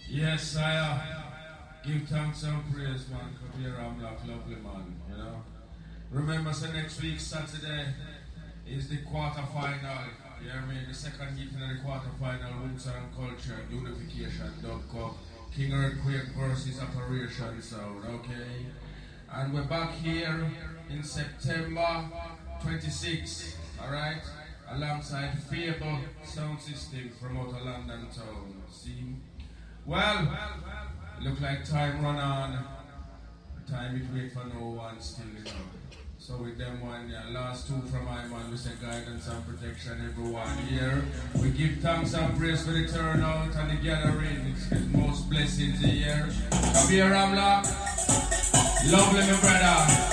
Yes, I give thanks and praise, man. Come here, I'm like lovely, man. You know. Remember, so next week, Saturday, is the quarter final. You know what I mean? The second heat in the quarter final, Windsor and Culture, Unification, Dub Cup, King Earthquake versus Operation Sound, okay? And we're back here in September 26th, alright? Alongside Fable Sound System from out of London Town. See? Well, look like time run on. Time it wait for no one still, you know. So with them one, yeah, last two from my man, we say guidance and protection everyone here. We give thanks and praise for the turnout and the gathering. It's the most blessings a year. Come here, Ramla. Lovely, my brother.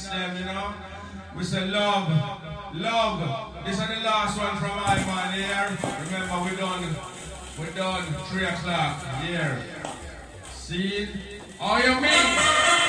chance them, you know. We say love, love. This is the last one from my man here. Remember, we're done 3 o'clock here. See? All you mean?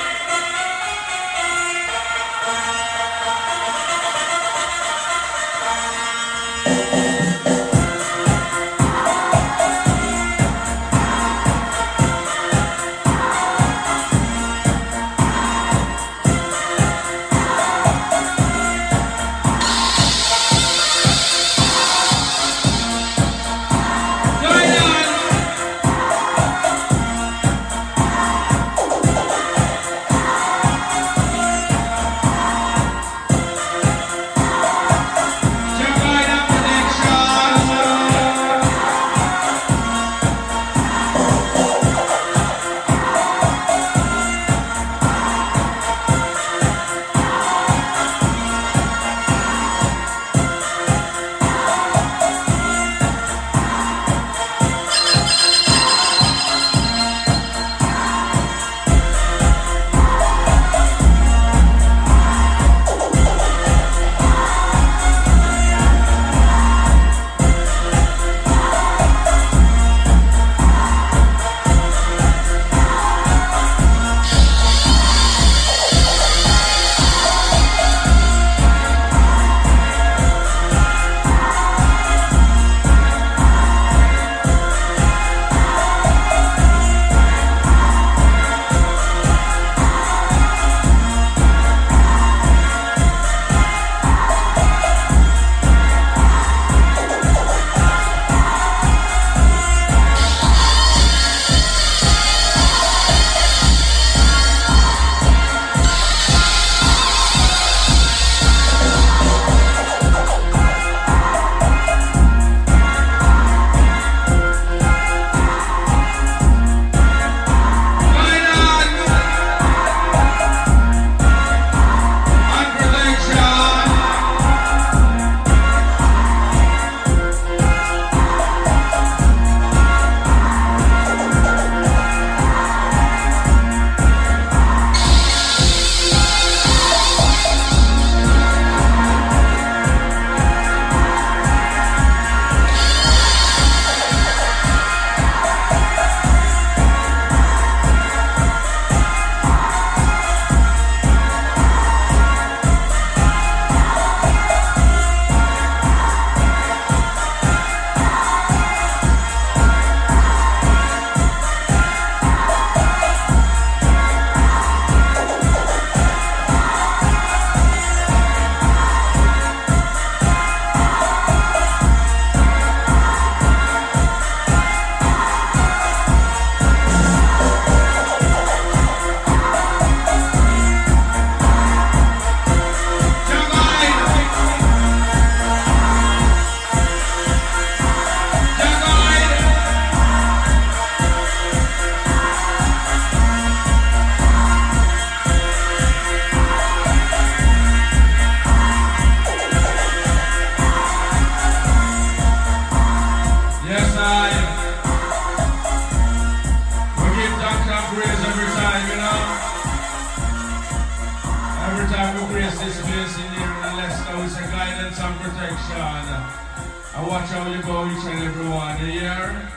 I watch how you go, each and every one here.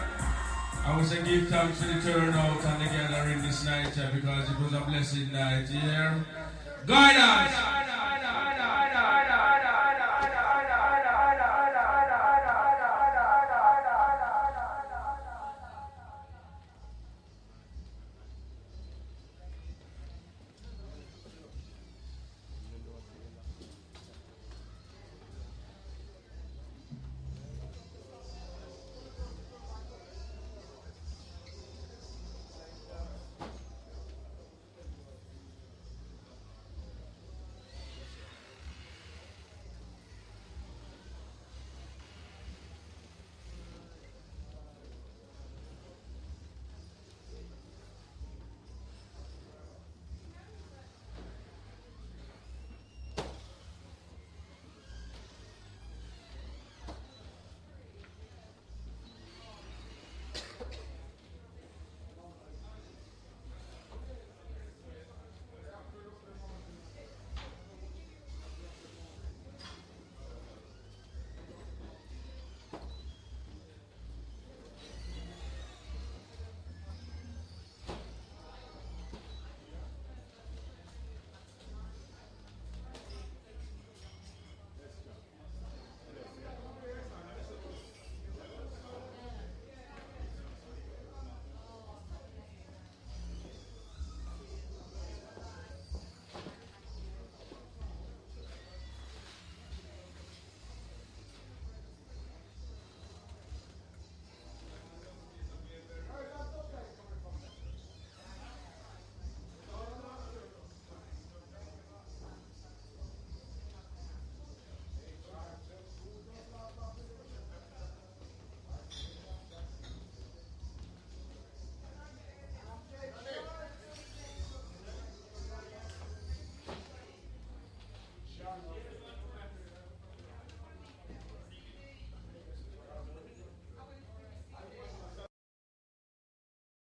I want to give thanks to the turnout and the gathering this night because it was a blessed night here. Guide us!